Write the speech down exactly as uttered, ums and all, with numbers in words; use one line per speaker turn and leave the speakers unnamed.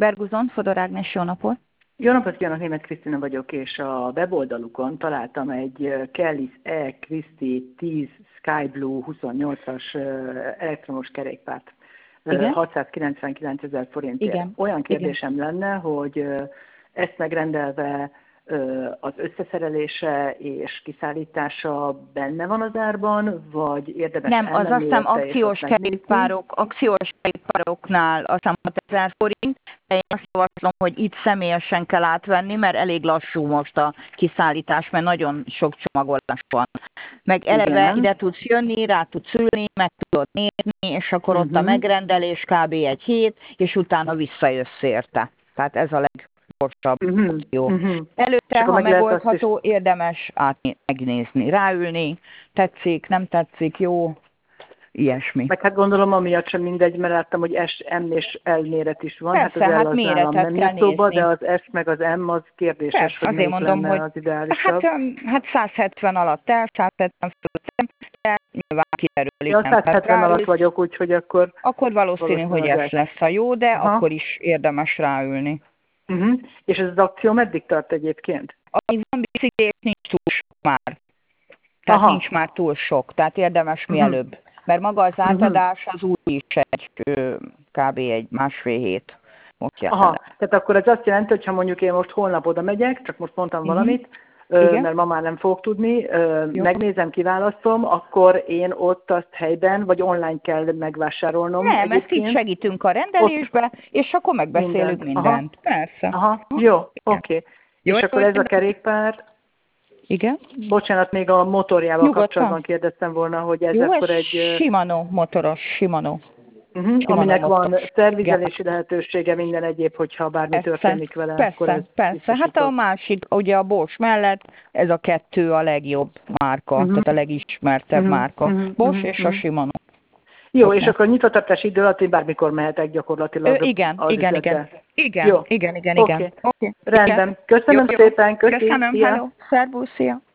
Berguzon, Fodor Ágnes, jó napot!
Jó napot kívánok, Németh Krisztina vagyok, és a weboldalukon találtam egy Kelly's E. Christie tíz Sky Blue huszonnyolcas elektromos kerékpárt.
Igen?
hatszázkilencvenkilencezer forintért.
Igen.
Olyan kérdésem
Igen.
lenne, hogy ezt megrendelve az összeszerelése és kiszállítása benne van az árban, vagy érdemes
Nem, az azt hiszem
elmenni
akciós kerékpárok, akciós kerékpároknál azt hiszem hatezer forint, de én azt javaslom, hogy itt személyesen kell átvenni, mert elég lassú most a kiszállítás, mert nagyon sok csomagolás van. Meg eleve
Igen.
ide tudsz jönni, rá tudsz ülni, meg tudod nézni, és akkor ott uh-huh. a megrendelés kb. Egy hét, és utána visszajössz érte. Tehát ez a leg gyorsabb
uh-huh.
jó.
Uh-huh.
Előtte, ha
meg
megoldható, is... érdemes át megnézni, ráülni, tetszik, nem tetszik, jó, ilyesmi.
Meg hát gondolom, amiatt sem mindegy, mert láttam, hogy S, M és L méret is van.
Persze,
hát az
hát
L az
méretet
nem
kell
szóba,
nézni.
de az S meg az M az kérdéses,
Persze,
hogy
azért
melyik
mondom,
lenne
hogy
az ideálisabb.
Hát, hát száz hetven alatt el, száz hetven fölött nem, de nyilván kiderül.
Ja, száz hetven alatt vagyok, úgyhogy akkor...
Akkor valószínű, hogy ez lesz a jó, de Aha. akkor is érdemes ráülni.
Uh-huh. És ez az akció meddig tart egyébként?
Ami van biciklés, nincs túl sok már. Tehát Aha. nincs már túl sok, tehát érdemes uh-huh. mielőbb. Mert maga az átadás az úgy is egy kb. Egy másfél hét.
Aha, tehát akkor ez azt jelenti, hogy ha mondjuk én most holnap oda megyek, csak most mondtam uh-huh. valamit, ö, mert ma már nem fogok tudni, ö, megnézem, kiválasztom, akkor én ott azt helyben, vagy online kell megvásárolnom.
Nem, ezt így segítünk a rendelésbe, ott... és akkor megbeszélünk mindent. mindent.
Aha.
Persze.
Aha, jó, oké. Okay. És akkor ez a kerékpár...
Igen?
Bocsánat, még a motorjával
Nyugodtan.
Kapcsolatban kérdeztem volna, hogy ez
Jó,
akkor
ez
egy...
Shimano, motoros, Shimano.
Uh-huh, aminek van szervizelési lehetősége, minden egyéb, hogyha bármi persze, történik vele.
Persze,
akkor ez
persze. Hát a másik, ugye a Bosch mellett ez a kettő a legjobb márka, uh-huh. tehát a legismertebb uh-huh. márka. Uh-huh. Bosch uh-huh. és a Shimano.
Jó, okay. És akkor nyitvatartási idő alatt én bármikor mehetek gyakorlatilag.
Ö, igen,
az
igen,
igen,
igen,
jó.
igen, igen,
okay.
igen. Okay.
Rendben. Köszönöm
jó,
szépen. Köszi.
Köszönöm, hello. Szervusz, szia.